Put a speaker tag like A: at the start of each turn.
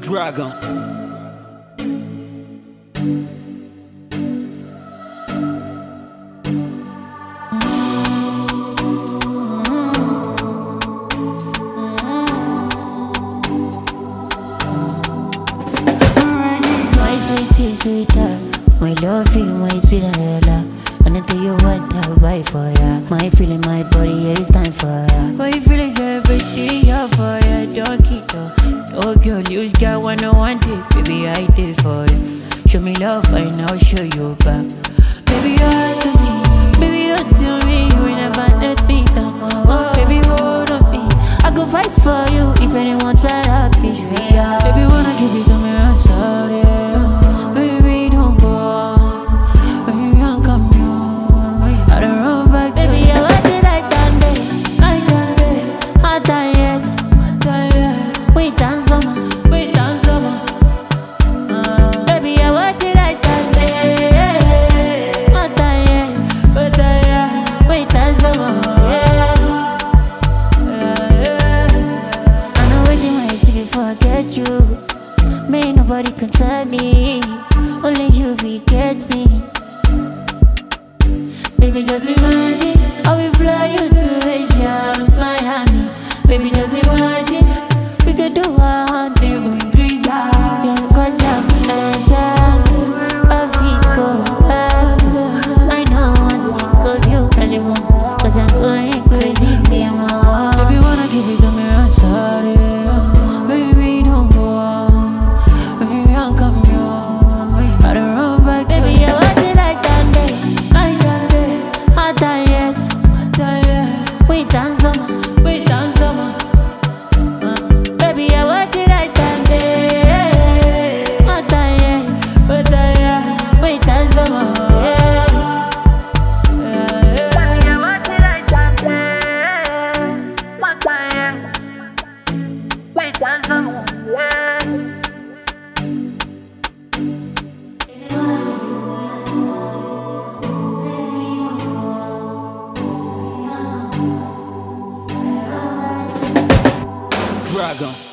A: Dragon.
B: Sweeter, my love you, my sweet Arella. Anything you want, I'll buy for ya. My feeling, my body, yeah, it's time for ya. My feelings, everything, yeah, for ya. Don't keep up. No girl, you got one, I want it. Baby, I did for you. Show me love, and I'll show you back. Baby, hold to me. Baby, don't do me. You ain't never let me down. Oh, baby, hold on me. I go fight for you if anyone try to push me out. Baby, wanna give it to me, I'm sorry. Forget you, may nobody can try me. Only you will get me. Baby, just imagine I will fly you to Asia, Miami. Baby, just imagine we could do a honeymoon in Greece. Yeah, cause I'm I know one think of you, really want. Cause I'm going crazy, be more. Baby, wanna give it to me, I'm sorry.
A: Dragon.